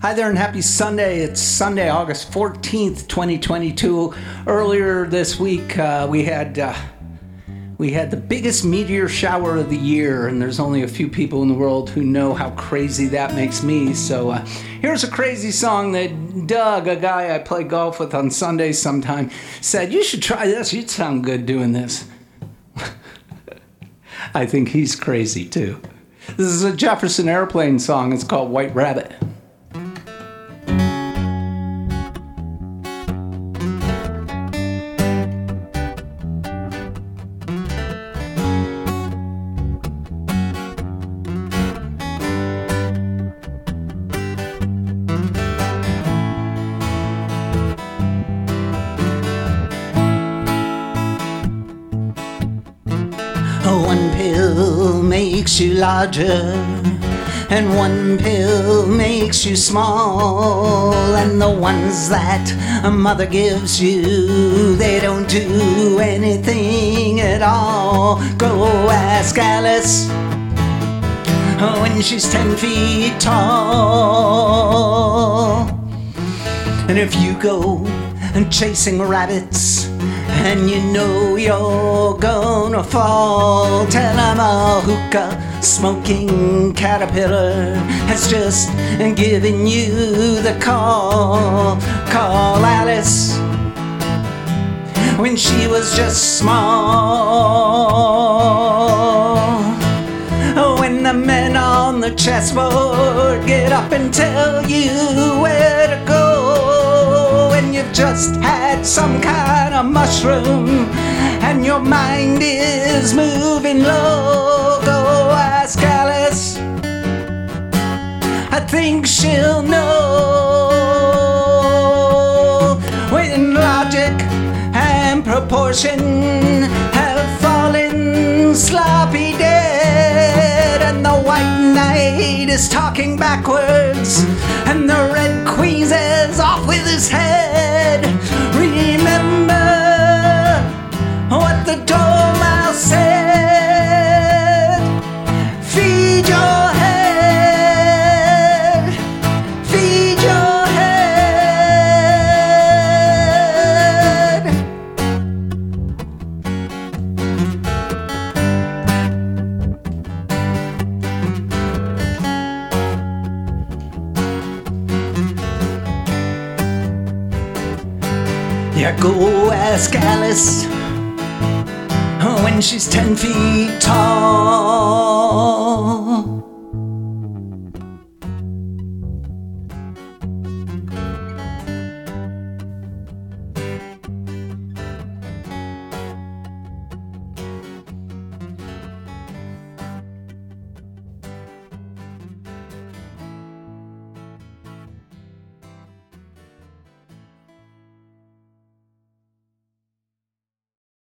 Hi there and happy Sunday. It's Sunday, August 14th, 2022. Earlier this week, we had the biggest meteor shower of the year, and there's only a few people in the world who know how crazy that makes me. So here's a crazy song that Doug, a guy I play golf with on Sundays sometime, said, "You should try this. You'd sound good doing this." I think he's crazy too. This is a Jefferson Airplane song. It's called White Rabbit. One pill makes you larger, and one pill makes you small, and the ones that a mother gives you, they don't do anything at all. Go ask Alice when she's 10 feet tall. And if you go chasing rabbits and you know you're gonna fall, tell 'em a hookah smoking caterpillar has just given you the call. Call Alice when she was just small. When the men on the chessboard get up and tell you where to go, and you've just had some kind of mushroom and your mind is moving low, go ask Alice. I think she'll know. When logic and proportion have fallen sloppy dead, and the white knight is talking backwards, and the red queen is off with his head, remember what the dormouse said. Feed your head, feed your head. Yeah, go ask Alice when she's 10 feet tall.